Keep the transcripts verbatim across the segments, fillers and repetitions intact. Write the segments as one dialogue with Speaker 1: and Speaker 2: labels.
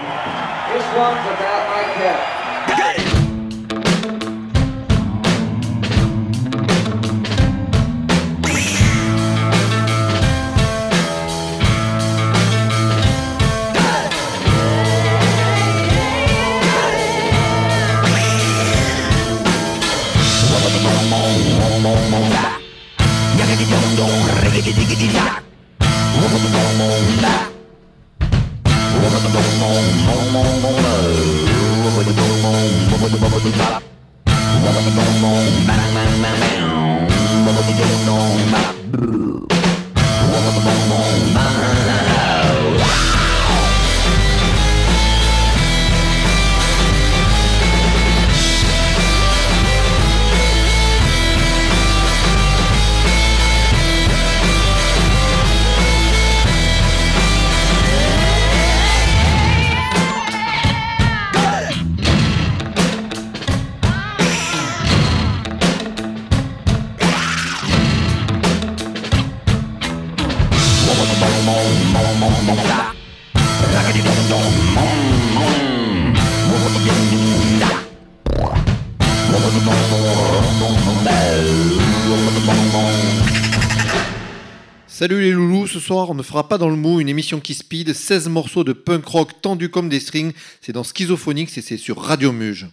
Speaker 1: This one's about my cat.
Speaker 2: Salut les loulous, ce soir on ne fera pas dans le mou, une émission qui speed, seize morceaux de punk rock tendus comme des strings, c'est dans Schizophonics et c'est sur Radio Muge.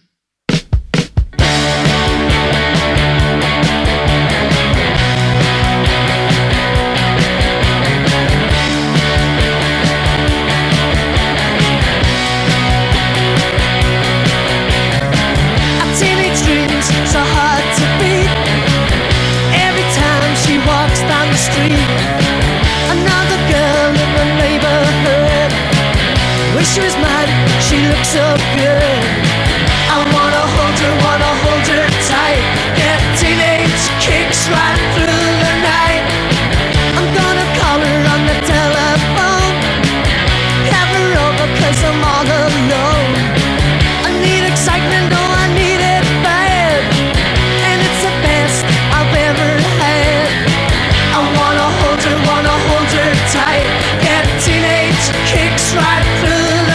Speaker 3: She was mad, she looked so good. I wanna hold her, wanna hold her tight. Get teenage kicks right through the night. I'm gonna call her on the telephone. Have her over cause I'm all alone. I need excitement, oh I need it bad. And it's the best I've ever had. I wanna hold her, wanna hold her tight. Get teenage kicks right through.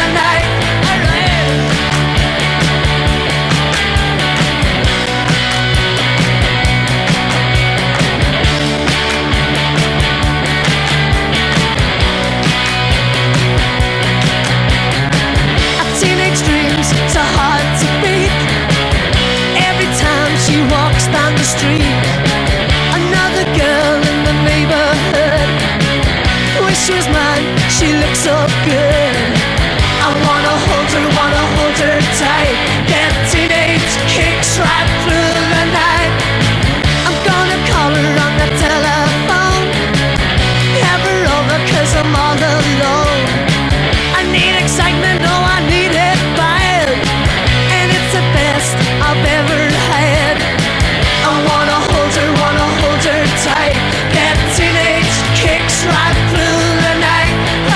Speaker 3: Street, another girl in the neighborhood. Wish she was mine, she looks so good. I wanna hold her, wanna hold her tight. Get teenage kicks right through the night. I'm gonna call her on the telephone. Have her over cause I'm all alone. I need excitement, oh I need it bad. And it's the best I've ever had. I wanna hold her, wanna hold her tight. Get teenage kicks right through the night.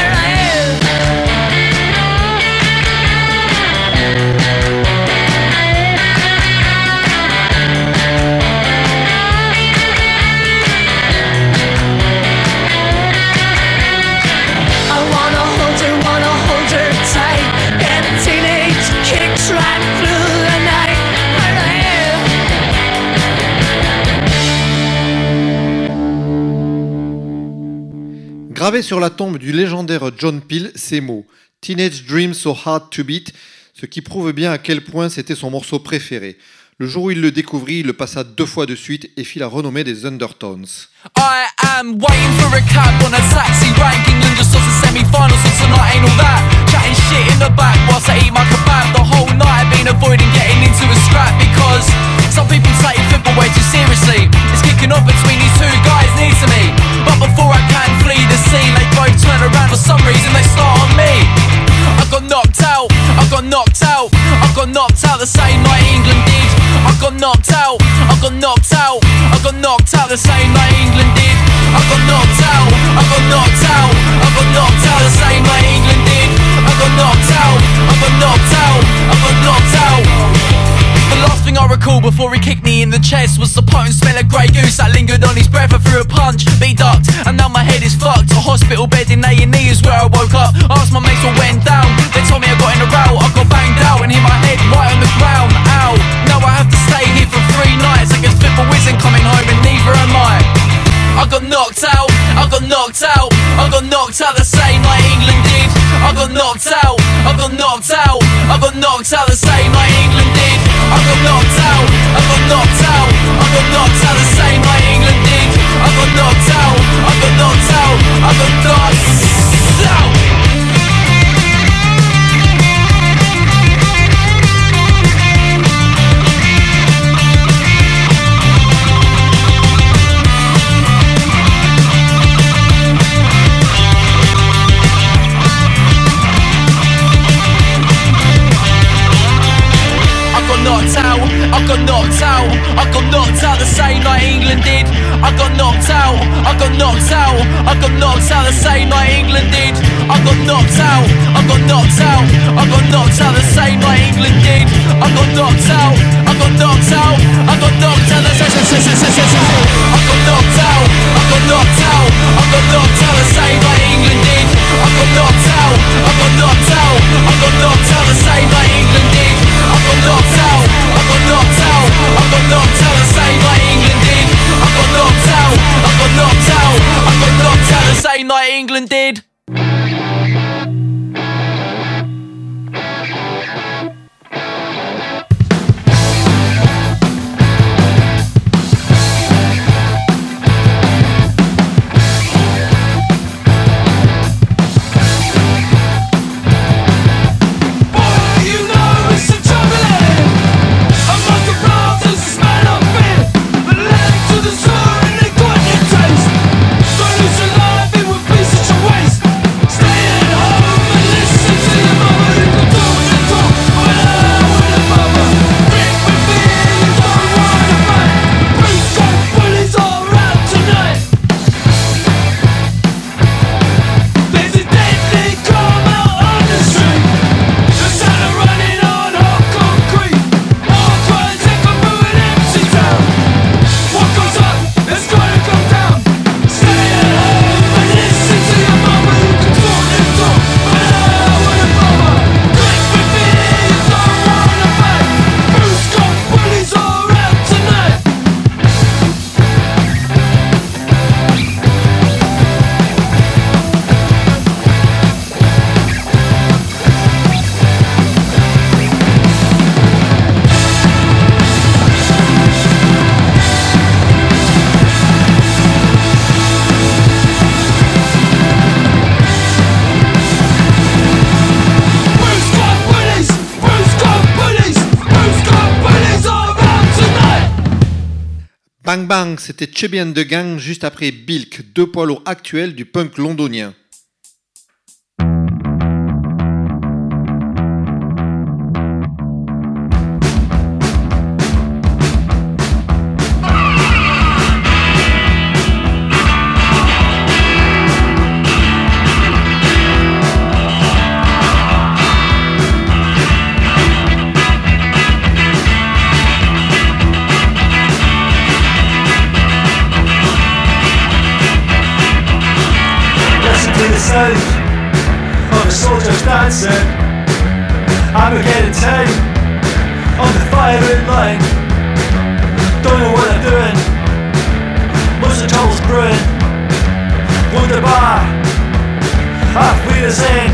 Speaker 3: I wanna hold her, wanna hold her tight. Get teenage kicks right through the night.
Speaker 2: Gravé sur la tombe du légendaire John Peel, ces mots « Teenage Dream So Hard To Beat », ce qui prouve bien à quel point c'était son morceau préféré. Le jour où il le découvrit, il le passa deux fois de suite et fit la renommée des Undertones.
Speaker 4: I am waiting for a cab on a taxi, ranking and just off the semi-finals, so tonight ain't all that. Chatting shit in the back whilst I eat my kebab. The whole night I've been avoiding getting into a scrap because some people take football way too seriously. It's kicking off between these two guys near to me, but before I can flee the scene, they both turn around for some reason, they start on me. I got knocked out, I got knocked out, I got knocked out the same night England did. I got knocked out, I got knocked out, I got knocked out the same night England did. I got knocked out, I got knocked out, I got knocked out the same night England did. I got knocked out, I got knocked out, I got knocked out. The last thing I recall before he kicked me in the chest was the potent smell of grey goose that lingered on his breath. I threw a punch, be ducked, and now my head is fucked. A hospital bed in A and E is where I woke up. Asked my mates what went down, they told me I got an knocked out, I got knocked out, I got knocked out the same like England did. I got knocked out, I got knocked out, I got knocked out the same like England did. I got knocked out, I got knocked out, I got knocked out. Knocked out, I got knocked out, I got knocked out the same like England did. I got knocked out, I got knocked out, I got knocked out the same like England did. I got knocked out, I got knocked out, I got knocked out the same like England did. I got knocked out, I got knocked out, I got knocked out the same. I got knocked out, I got knocked out, I got knocked out the same like England did. I got knocked out, I got knocked out, I got knocked out the same like England did. I got knocked out, I got knocked out, I got knocked out the same like England did. I got knocked out, I got knocked out, I got knocked out the same like England did.
Speaker 2: Bang Bang, c'était Chubby and the Gang juste après Bilk, deux poids lourds actuels du punk londonien.
Speaker 5: Sound of the soldiers dancing, Armageddon time on the firing line. Don't know what they're doing, lots of troubles brewing. Wunderbar, auf Wiedersehen.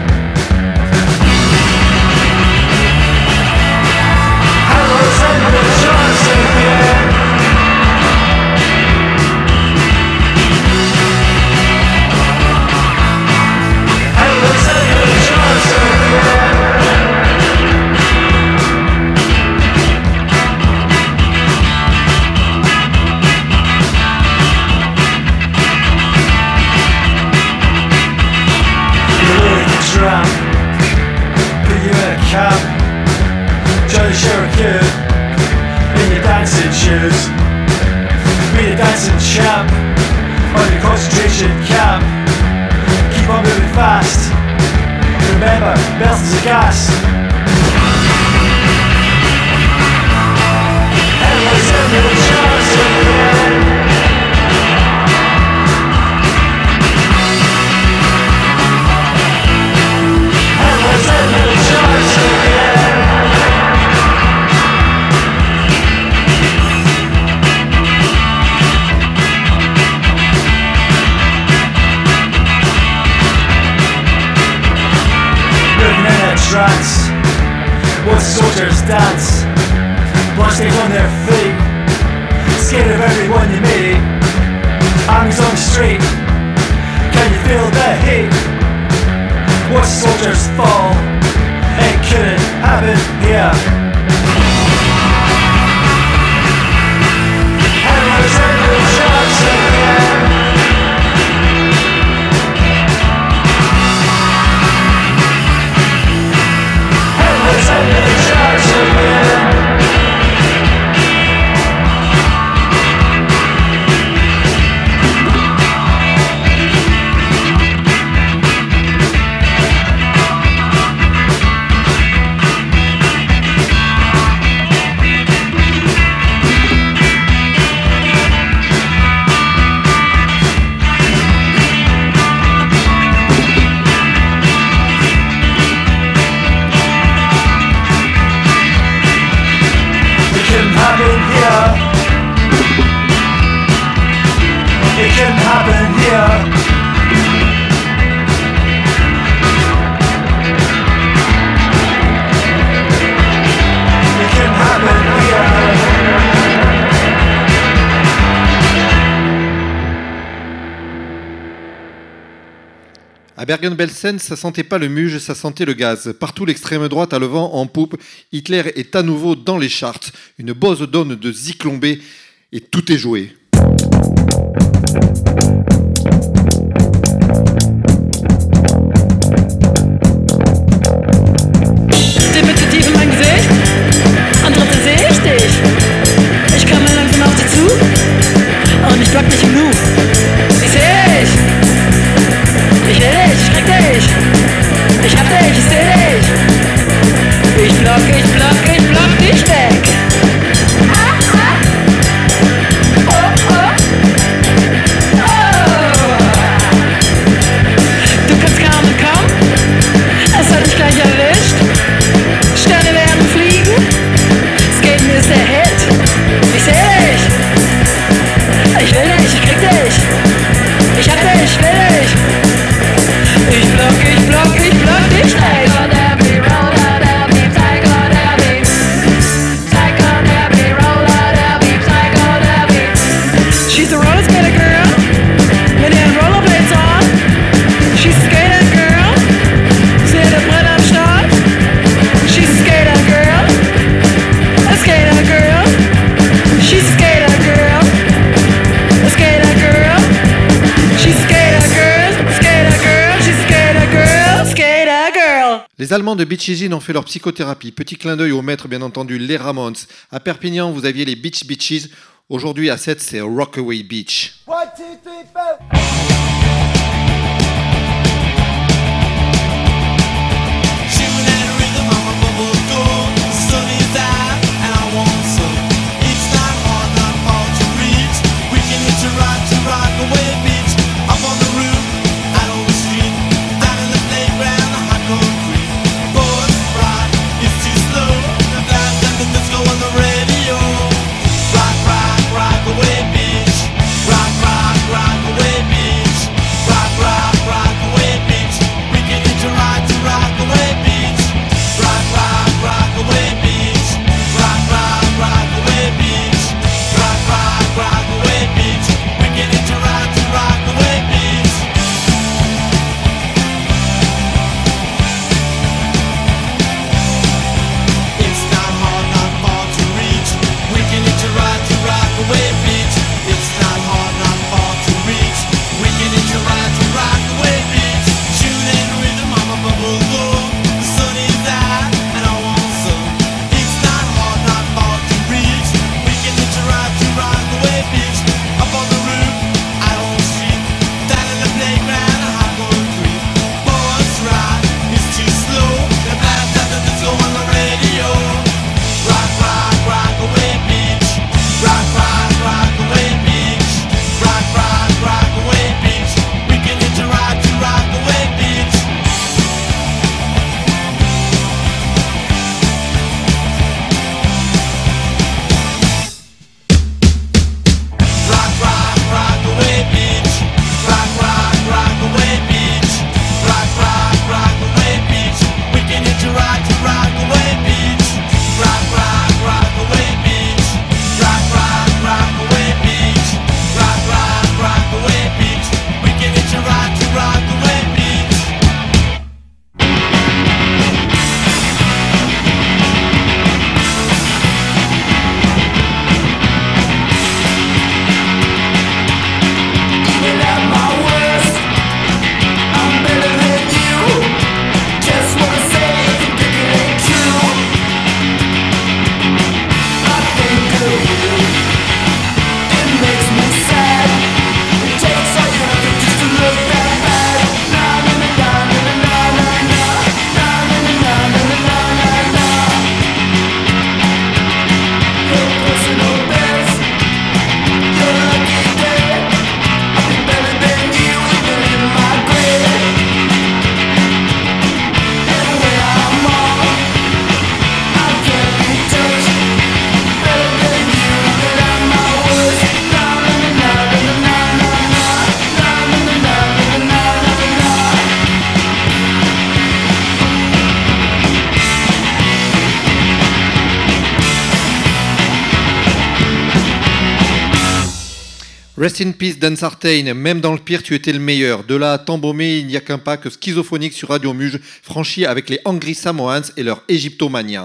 Speaker 5: Hello, Senator Johnson again. Put you in a cab, Johnny Cherokee in your dancing shoes. Be a dancing champ on your concentration camp. Keep on moving fast. Remember, belts of gas. Hello, Samuel Johnson again. Watch the soldiers dance, bloodstains on their feet, scared of everyone you meet. Armies on the street, can you feel the heat? Watch the soldiers fall, it couldn't happen here. Hammer's under the shots again. Hammer's under the shots again.
Speaker 2: À Bergen-Belsen, ça sentait pas le muge, ça sentait le gaz. Partout l'extrême droite a le vent en poupe. Hitler est à nouveau dans les charts. Une Bose donne de Zyklon-B et tout est joué.
Speaker 6: Die Mitte tief in mein Gesicht und dritte sehe ich dich. Ich komme langsam auf dich zu und ich block dich im Nu. Ich seh dich. Ich will dich, ich krieg dich. Ich hab dich, ich seh dich. Ich block, ich block, ich block dich weg. Ah, ah. Oh, oh. Oh. Du kannst kaum entkommen. Es hat dich gleich erwischt. Sterne werden fliegen. Skaten ist der Hit. Ich seh dich. Ich will dich, ich krieg dich. Ich hab dich, ich will dich. Ich block, ich block, ich block dich weg. She's a roller skater girl mit ihren Rollerblades on. She's a skater girl. Sie hat ein Brett am Start. She's a skater girl. A skater girl. She's a skater girl. A skater girl. She's a skater girl. Skater girl. She's a skater girl. Skater girl.
Speaker 2: Les Allemands de Beach Easy ont fait leur psychothérapie. Petit clin d'œil au maître, bien entendu, les Ramones. À Perpignan, vous aviez les Beach Beaches. Aujourd'hui, à Sète, c'est Rockaway Beach.
Speaker 1: One, two, three, four.
Speaker 7: Shooting at a rhythm on my bubble door. The sun is out and I want some. It's not hard, not hard to reach. We can hitch a ride to Rockaway Beach. Up on the roof, out on the street. Down in the playground, the hot concrete. Boys ride, it's too slow. The blast and the disco on the radio. Rock, rock, Rockaway Beach. Rock, rock, Rockaway Beach.
Speaker 2: Rest in peace Dan Sartain, même dans le pire tu étais le meilleur. De là à t'embaumer, il n'y a qu'un pas que Schizophonique sur Radio Muge, franchi avec les Angry Samoans et leur Égyptomania.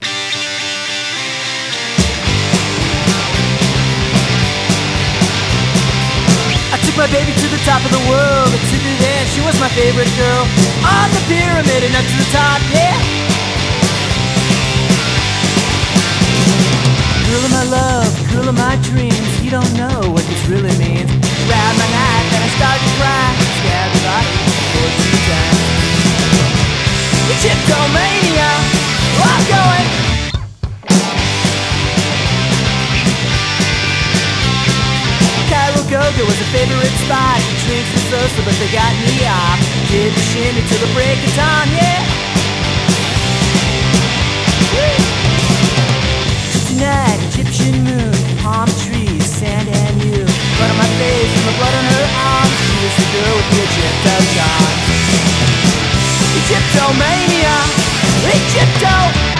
Speaker 3: I took my baby to the top of the world. I took her there, she was my favorite girl. On the pyramid and up to the top, yeah. Girl of my love, girl of my dreams. You don't know what this really means. Grab my knife and I start to cry. Stab the body fourteen times. The Chiptomania, I'm going. Cairo Go-Go was a favorite spot. Drinks were so but they got me off. Did the shimmy till the break of dawn, yeah. Woo! Tonight, Egyptian moon, palm trees, sand and you. Blood on my face and the blood on her arms. She was the girl with the Egypto gone. Egyptomania, Egypto.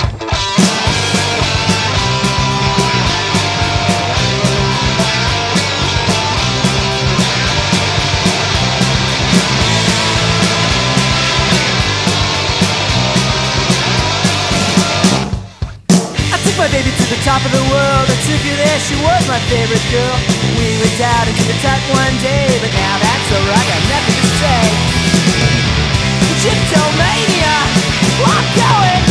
Speaker 3: My baby to the top of the world. I took her there, she was my favorite girl. We went out into the tuck one day, but now that's alright, got nothing to say. Egyptomania, I'm going.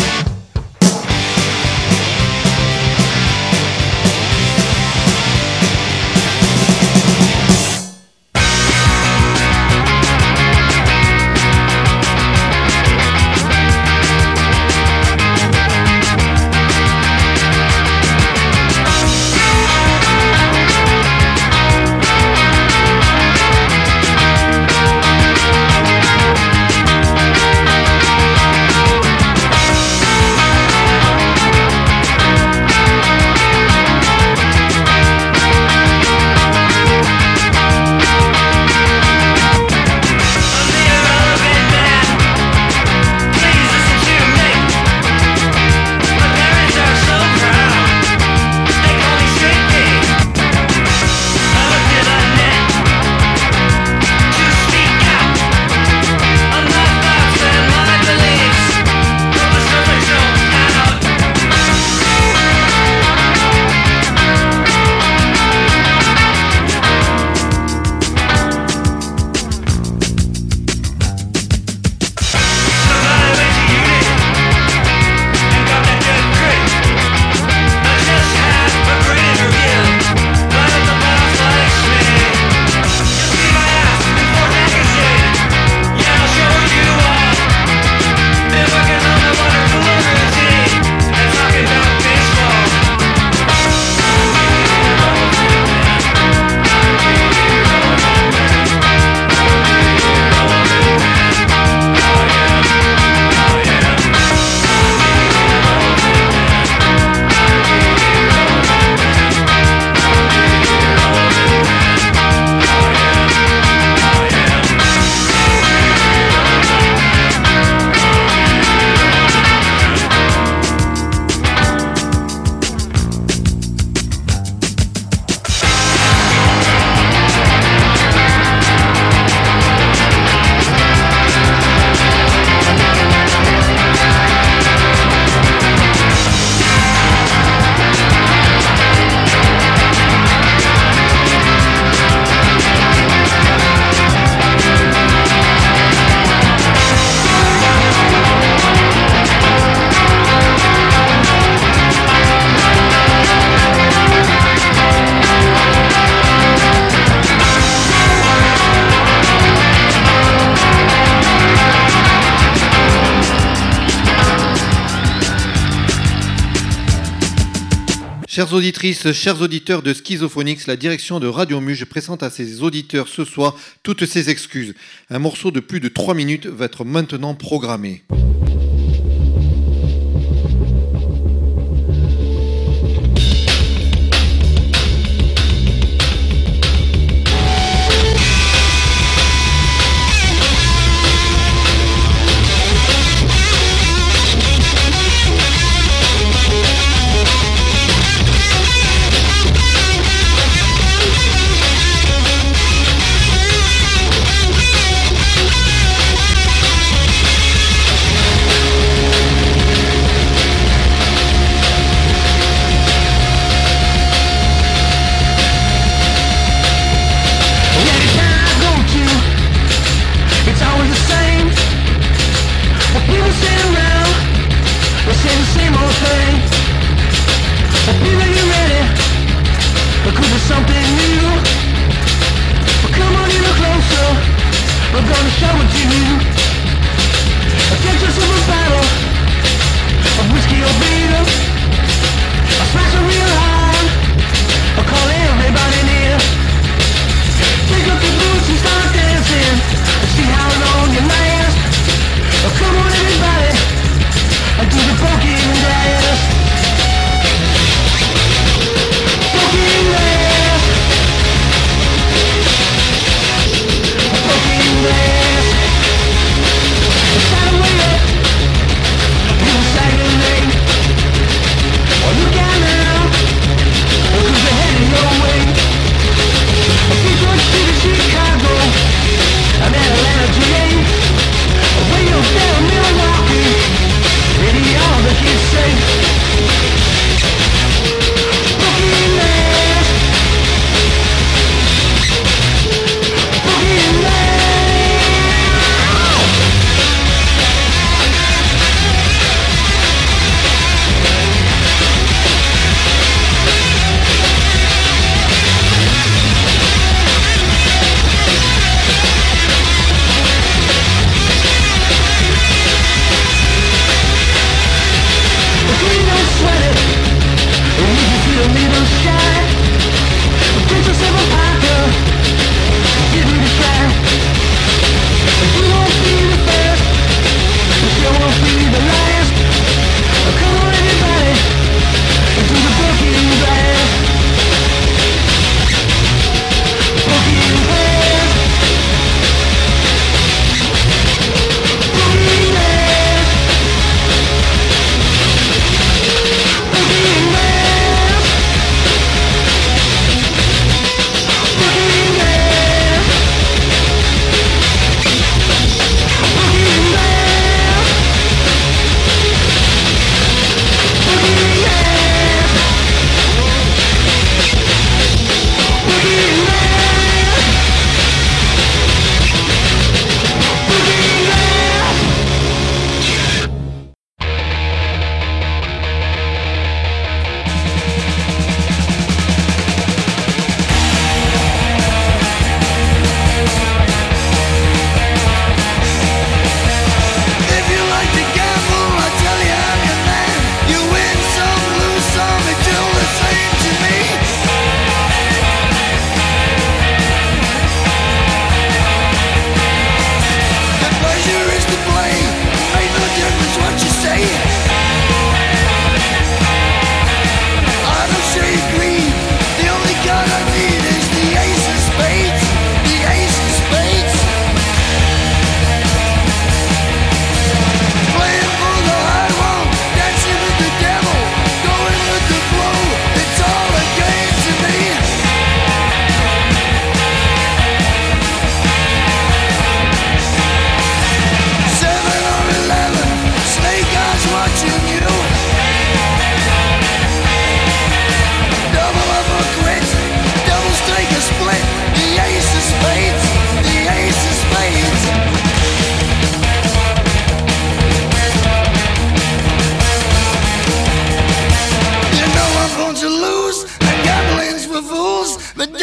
Speaker 2: Chères auditrices, chers auditeurs de Schizophonics, la direction de Radio Muge présente à ses auditeurs ce soir toutes ses excuses. Un morceau de plus de trois minutes va être maintenant programmé.
Speaker 3: We'll be right back.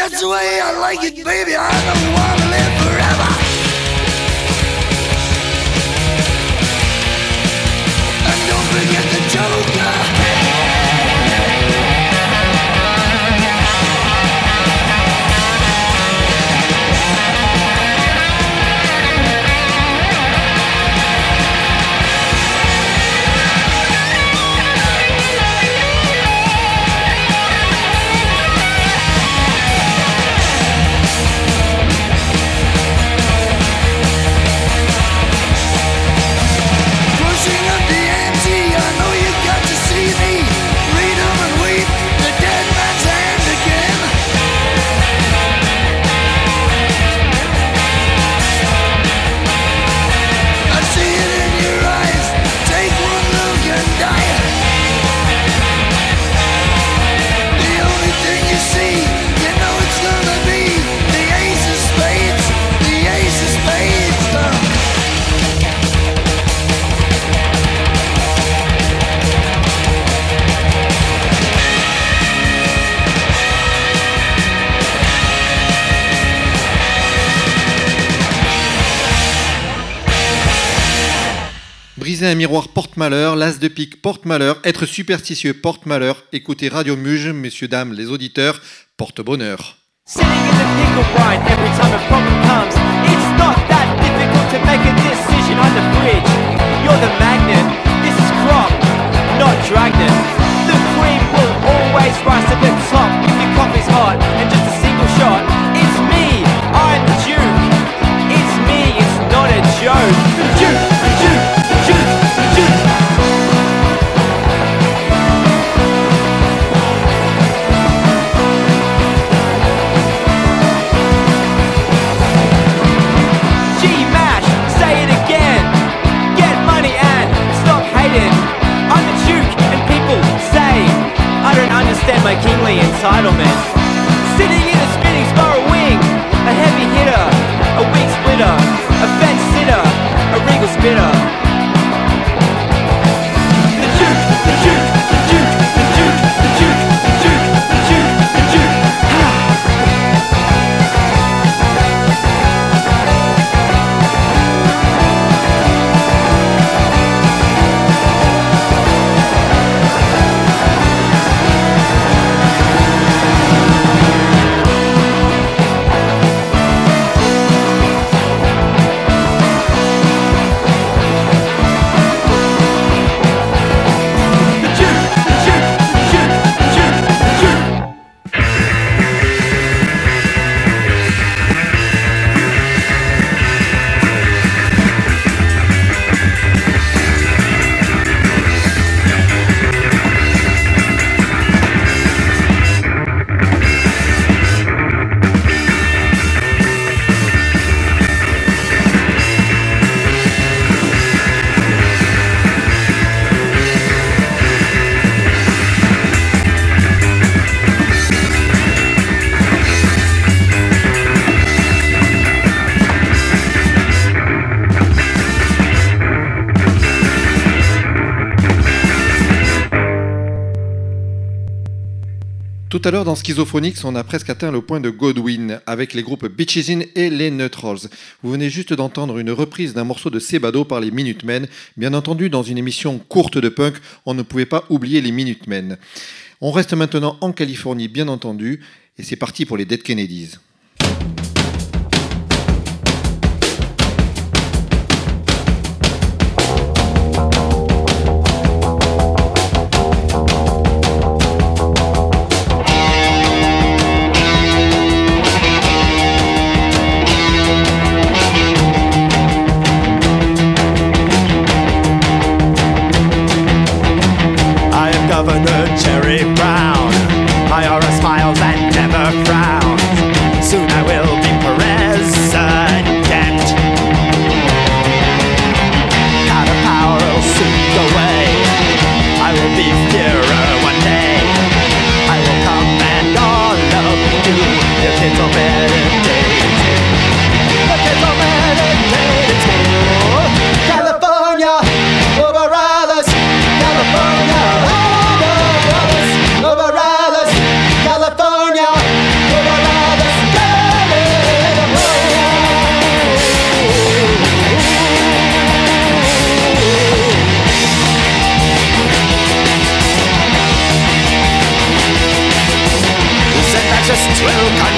Speaker 3: That's the way I like it, baby. I don't wanna live forever. And don't forget the Joker.
Speaker 2: Briser un miroir porte malheur, l'as de pique porte malheur, être superstitieux porte malheur, écouter Radio Muge, messieurs, dames, les auditeurs, porte bonheur.
Speaker 8: Sitting in the pickle brine every time a problem comes. It's not that difficult to make a decision on the fridge. You're the magnet, this is crop, not dragnet. The cream will always rise to the top if your coffee's hot and just a single shot. It's me, I'm the Duke. It's me, it's not a joke. The Duke, the Duke, the Duke, the Duke. G-Mash, say it again. Get money and stop hating. I'm the Duke and people say I don't understand my kingly entitlement. Sitting in a spinning spiral wing, a heavy hitter, a weak splitter, a fence sitter, a regal spitter. The Duke, the Duke, the Duke, the Duke, the Duke, the Duke, the Duke, the Duke. Ha!
Speaker 2: Tout à l'heure, dans Schizophonics, on a presque atteint le point de Godwin avec les groupes Bitches In et les Neutrals. Vous venez juste d'entendre une reprise d'un morceau de Sebado par les Minutemen. Bien entendu, dans une émission courte de punk, on ne pouvait pas oublier les Minutemen. On reste maintenant en Californie, bien entendu, et c'est parti pour les Dead Kennedys.
Speaker 5: Governor Jerry Brown, I R S smiles and never frowns.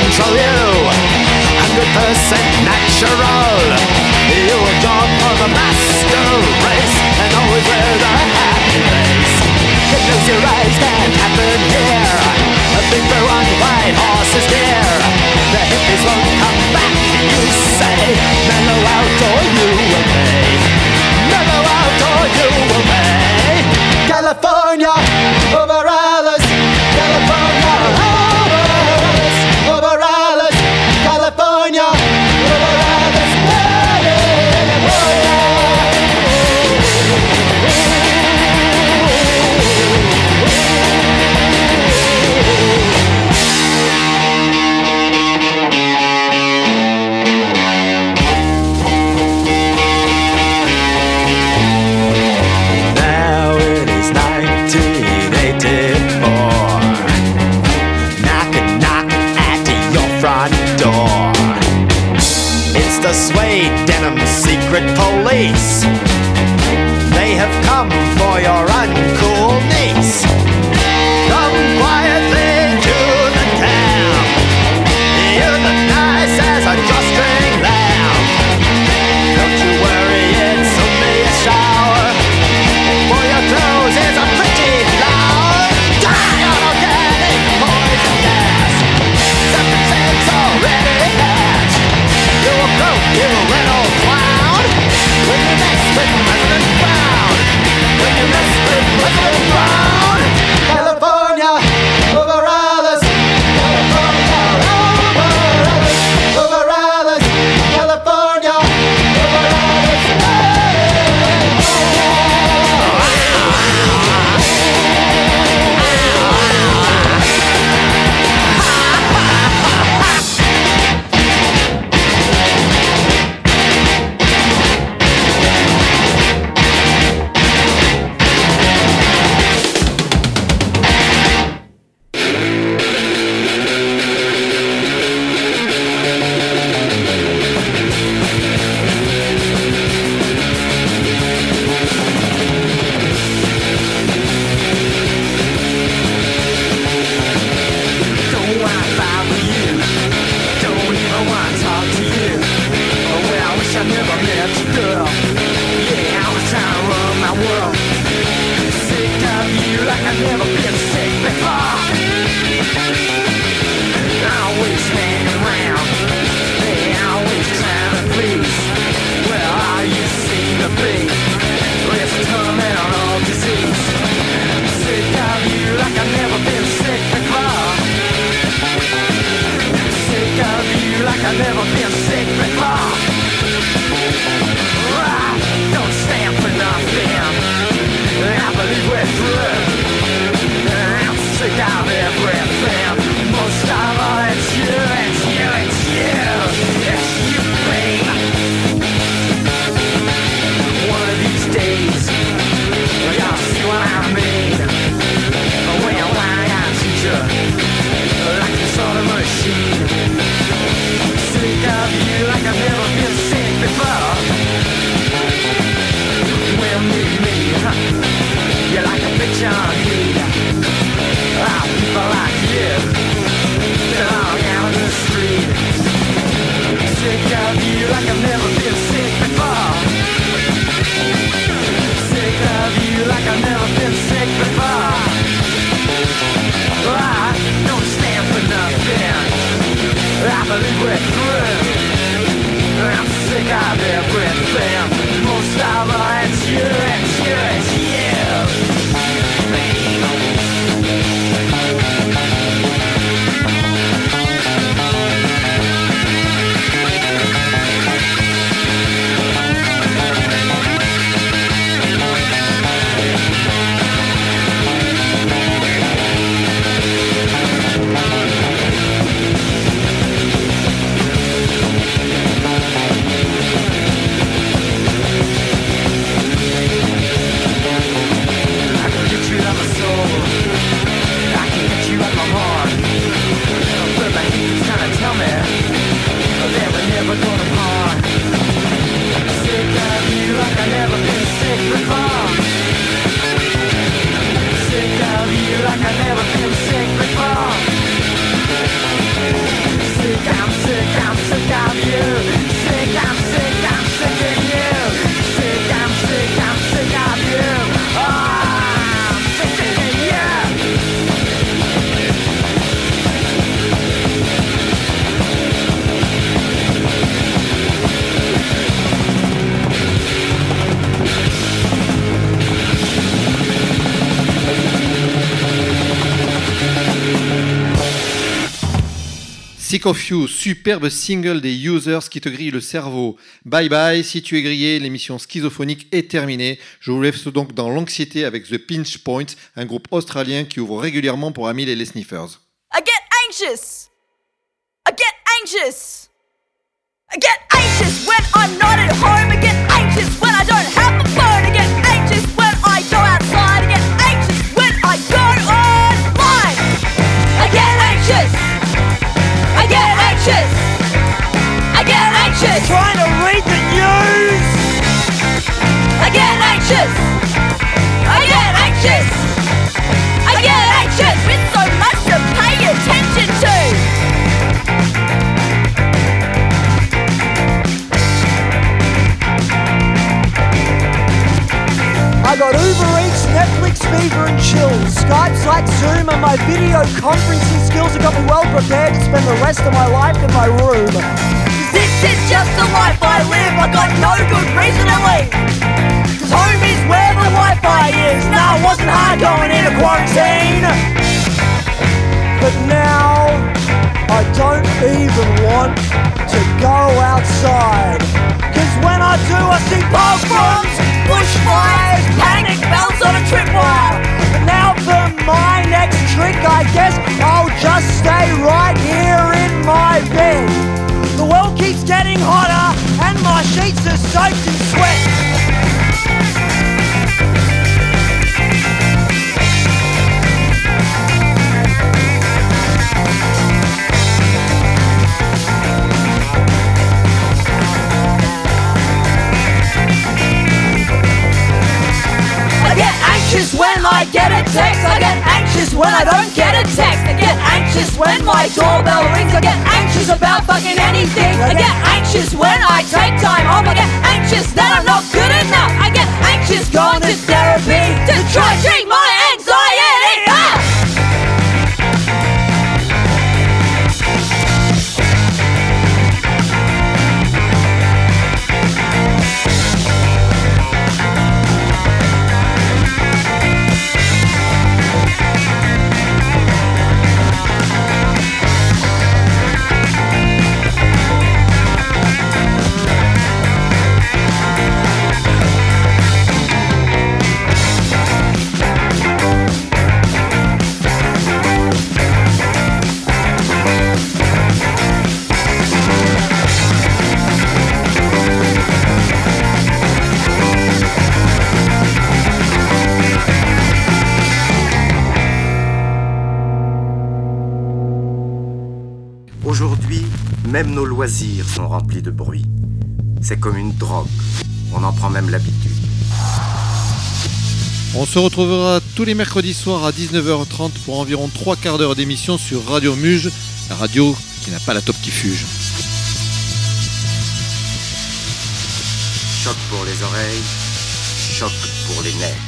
Speaker 9: control you. Hundred percent natural. You were drawn for the master race and always with a happy face. You close your eyes, can't happen here. A big blue and white horse is near. The hippies won't come back, you say. Mellow out or you will pay. Mellow out or you will pay. California over Alice. California over Alice. Over Alice. California over Alice. Now it is nineteen eighty-four. Knock and knock at your front door. It's the suede denim secret police. They have come for your uncool niece. Come quietly to the town. You're the nice as a drawstring lamb. Don't you worry, it's only a shower. For your clothes is a pretty flower. Die on organic poison gas. Something's already hatched. You a broke, you little clown. When you next
Speaker 2: Sick of You, superbe single des Users qui te grille le cerveau. Bye bye, si tu es grillé, l'émission schizophonique est terminée. Je vous laisse donc dans l'anxiété avec The Pinch Point, un groupe australien qui ouvre régulièrement pour Amil et les Sniffers.
Speaker 10: I get anxious. I get anxious. I get anxious when I'm not at home. I get anxious when I don't have my phone. I get anxious when I go outside. I get anxious when I go online. I get anxious. I get anxious. I get anxious.
Speaker 8: Trying to read the news.
Speaker 10: I get anxious. I get anxious. I get anxious with so much to pay attention to.
Speaker 8: I got Uber Eats, Netflix fever and chills. Skype's like Zoom and my video conferencing skills have got me well prepared to spend the rest of my life in my room.
Speaker 10: This is just the life I live. I got no good reason to leave. Cause home is where the Wi-Fi is. No, it wasn't hard going into quarantine.
Speaker 8: But now I don't even want to go outside. Cause when I do I see pogroms, bushfires, panic bells on a tripwire. But now for my next trick I guess I'll just stay right here in my bed. The world keeps getting hotter and my sheets are soaked in sweat.
Speaker 10: Anxious when I get a text. I get anxious when I don't get a text. I get anxious when my doorbell rings. I get anxious about fucking anything. I get anxious when I take time off. I get anxious that I'm not good enough. I get anxious going to therapy to try and treat my anxiety. Ah!
Speaker 11: Aujourd'hui, même nos loisirs sont remplis de bruit. C'est comme une drogue. On en prend même l'habitude.
Speaker 2: On se retrouvera tous les mercredis soirs à dix-neuf heures trente pour environ trois quarts d'heure d'émission sur Radio Muge, la radio qui n'a pas la top qui fuge.
Speaker 11: Choc pour les oreilles, choc pour les nerfs.